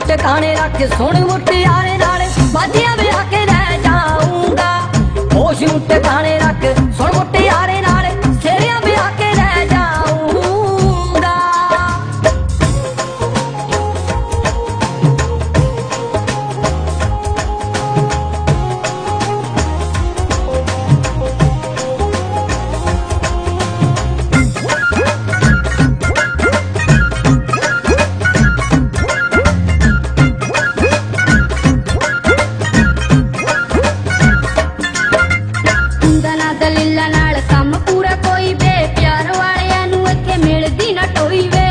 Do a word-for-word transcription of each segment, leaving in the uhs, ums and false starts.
ਟਿਕਾਣੇ ਰੱਖ ਸੁਣ ਮੁਟਿਆਰੇ ਨਾਲ ਬਾਜੀਆਂ ਵਿਆਹ ਕੇ ਲੈ ਜਾਊਂਗਾ। ਹੋਸ਼ ਨੂੰ ਟਿਕਾਣੇ ਰੱਖ ਸੁਣ ਮੁਟਿਆਰੇ ਨਾਲ ਸੇਰਿਆਂ ਵਿਆਹ ਕੇ ਲੈ ਜਾਊਂਗਾ। ਦਲੀਲਾਂ ਨਾਲ ਕੰਮ ਪੂਰਾ ਕੋਈ ਵੇ ਪਿਆਰ ਵਾਲਿਆਂ ਨੂੰ ਇੱਥੇ ਮਿਲਦੀ ਨਾ ਟੋਈ ਵੇ।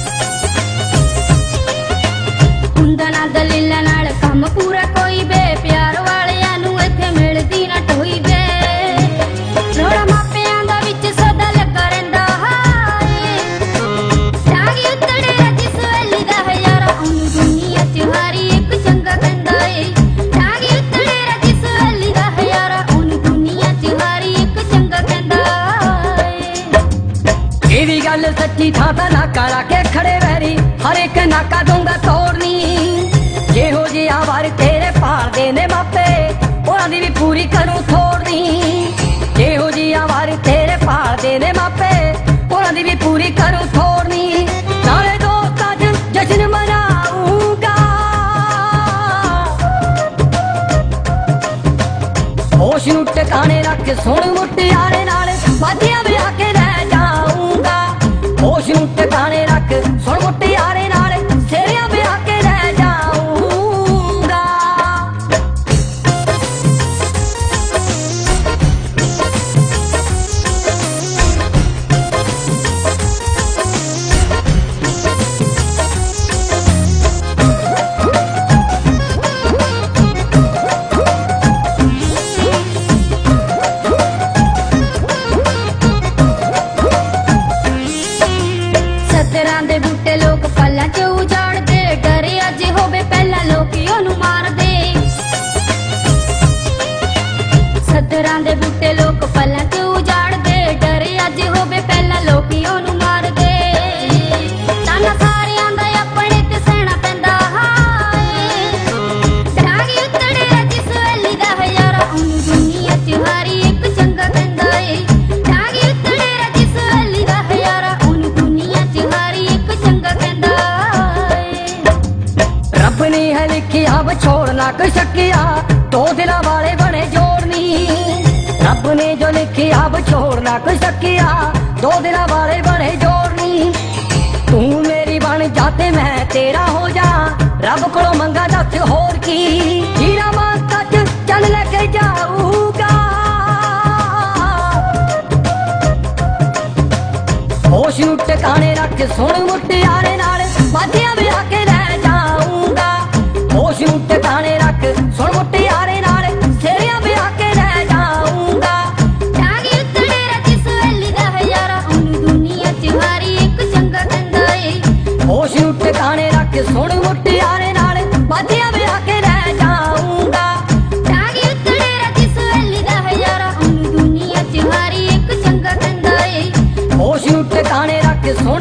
ਹੁੰਦਾ ਨਾ ਦਲੀਲਾਂ ਨਾਲ ਕੰਮ ਪੂਰਾ ਕੋਈ ਵੇ ਪਿਆਰ ਵਾਲਿਆਂ ਨੂੰ ਇੱਥੇ ਮਿਲਦੀ ਨਾ ਟੋਈ ਵੇ। ਰੋੜਾ ਮਾਪਿਆਂ ਦਾ ਵਿੱਚ ਸਦਾ ਲੱਗਾ ਰਹਿੰਦਾ ਹਾਏ ਜਾਗੀ ਉਤੜੇ ਅੱਜ ਸਵੇਲੀ ਦਾ ਹਜ਼ਾਰਾ ਉਹਨੂੰ ਦੁਨੀਆ ਚ ਹਾਰੀ ਇੱਕ ਚੰਗਾ ਕਹਿੰਦਾ ਏ। ਜਾਗੀ ਉਤੜੇ ਅੱਜ ਸਵੇਲੀ ਦਾ ਹਜ਼ਾਰਾ ਉਹਨੂੰ ਦੁਨੀਆ ਚ ਹਾਰੀ ਇਹ ਵੀ ਗੱਲ ਸੱਚੀ ਥਾਂ ਤਾਂ ਨਾਕਾ ਲਾ ਕੇ ਖੜੇ ਵੈਰੀ ਹਰ ਇੱਕ ਨਾਕਾ ਦੂੰਗਾ ਤੋੜਨੀ। ਜਿਹੋ ਜਿਹਾ ਵਾਰ ਤੇਰੇ ਭਾਲਦੇ ਨੇ ਮਾਪੇ ਉਹਨਾਂ ਦੀ ਵੀ ਪੂਰੀ ਕਰੂੰ ਥੋੜਨੀ। ਜਿਹੋ ਜਿਹਾ ਵਾਰ ਤੇਰੇ ਭਾਲਦੇ ਨੇ ਮਾਪੇ ਉਹਨਾਂ ਦੀ ਵੀ ਪੂਰੀ ਕਰੂੰ ਥੋੜਨੀ। ਨਾਲੇ ਦੋਸਤਾਂ ਚ ਜਸ਼ਨ ਮਨਾਊਂਗਾ। ਹੋਸ਼ ਨੂੰ ਟਿਕਾਣੇ ਰੱਖ ਸੁਣ ਮੁਟਿਆਰੇ ਨਾਲ ਬਾਜੀਆਂ ਵਿਆਹ ਕੇ ਲੈ ਜਾਊਂਗਾ। ਹੋਸ਼ ਨੂੰ ਟਿਕਾਣੇ ਰੱਖ ਸੁਣ ਮੁਟਿਆਰੇ ਨਾਲ ਸੇਰਿਆਂ ਵਿਆਹ ਕੇ ਲੈ ਜਾਊਂਗਾ। ਸੱਤਰਾਂ ਦੇ ਬੂਟੇ ਲੋਕ ਪੱਲਾਂ ਚ ਉਜਾੜਦੇ ਡਰੇ ਅੱਜ ਹੋਵੇ ਪਹਿਲਾਂ ਲੋਕੀ ਉਹਨੂੰ ਮਾਰਦੇ। ਸੱਤਰਾਂ ਦੇ ਬੂਟੇ ਲੋਕ ਪੱਲਾਂ ਚ ਉਜਾੜਦੇ ਡਰੇ ਅੱਜ ਹੋਵੇ ਪਹਿਲਾਂ ਲੋਕੀ ਉਹਨੂੰ ਮਾਰਦੇ। ਤਾਨਾ ਸਾਰਿਆਂ ਦਾ ਆਪਣੇ ਤੇ ਸਹਿਣਾ ਪੈਂਦਾ ਹਾਏ ਜਾਗੀ ਉਤੜੇ ਅੱਜ ਸਵੇਲੀ ਦਾ ਹਜ਼ਾਰਾ ਉਹਨੂੰ ਦੁਨੀਆ ਚ ਹਾਰੀ ਇੱਕ ਚੰਗਾ ਕਹਿੰਦਾ ਏ। ਜਾਗੀ ਉਤੜੇ ਅੱਜ ਸਵੇਲੀ ਦਾ ਹਜ਼ਾਰਾ ਉਹਨੂੰ ਦੁਨੀਆ ਚ ਹਾਰੀ ਇੱਕ ਚੰਗਾ ਕਹਿੰਦਾ ਏ। ਰੱਬ ਨੇ ਹੈ ਲਿਖਿਆ ਵਿਛੋੜਨਾ ਕੋਈ ਸ਼ੱਕਿਆ ਦੋ ਦਿਲਾਂ ਵਾਲੇ ਬਣੇ ਜੋੜਨੀ। ਰੱਬ ਨੇ ਜੋ ਲਿਖਿਆ ਵਿਛੋੜਨਾ ਕੋਈ ਸ਼ੱਕਿਆ ਦੋ ਦਿਲਾਂ ਵਾਲੇ ਬਣੇ ਜੋੜਨੀ। ਤੂੰ ਮੇਰੀ ਬਣ ਜਾ ਤੇ ਮੈਂ ਤੇਰਾ ਹੋ ਜਾ ਰੱਬ ਕੋਲੋਂ ਮੰਗਾ ਦੱਸ ਹੋਰ ਕੀ। ਹੀਰਾ ਮਾਤਾ ਚ ਚੱਲ ਲੈ ਕੇ ਜਾਊਗਾ। ਹੋਸ਼ ਨੂੰ ਟਿਕਾਣੇ ਰੱਖ ਸੁਣ ਮੁਟਿਆਰੇ ਨਾਲ ਬਾਜੀਆਂ ਵਿਆਹ ਕੇ ਲੈ ਜਾਊਂਗਾ। ਹੋਸ਼ ਨੂੰ ਟਿਕਾਣੇ ਰੱਖ ਸੁਣ ਮੁਟਿਆਰੇ ਨਾਲ ਸੇਰਿਆਂ ਵਿਆਹ ਕੇ ਲੈ ਜਾਊਂਗਾ। ਜਾਗੀ ਉਤੜੇ ਅੱਜ ਸਵੇਲੀ ਦਾ ਹਜ਼ਾਰਾ ਉਹਨੂੰ ਦੁਨੀਆ ਚ ਹਾਰੀ ਇੱਕ ਚੰਗਾ ਕਹਿੰਦਾ ਏ। ਹੋਸ਼ ਨੂੰ ਟਿਕਾਣੇ ਰੱਖ ਸੁਣ ਮੁਟਿਆਰੇ ਨਾਲ ਬਾਜੀਆਂ ਵਿਆਹ ਕੇ ਲੈ ਜਾਊਂਗਾ। ਜਾਗੀ ਉਤੜੇ ਅੱਜ ਸਵੇਲੀ ਦਾ ਹਜ਼ਾਰਾ ਉਹਨੂੰ ਦੁਨੀਆ ਚ ਹਾਰੀ ਇੱਕ ਚੰਗਾ ਕਹਿੰਦਾ ਏ। ਹੋਸ਼ ਨੂੰ ਟਿਕਾਣੇ ਰੱਖ ਸੁਣ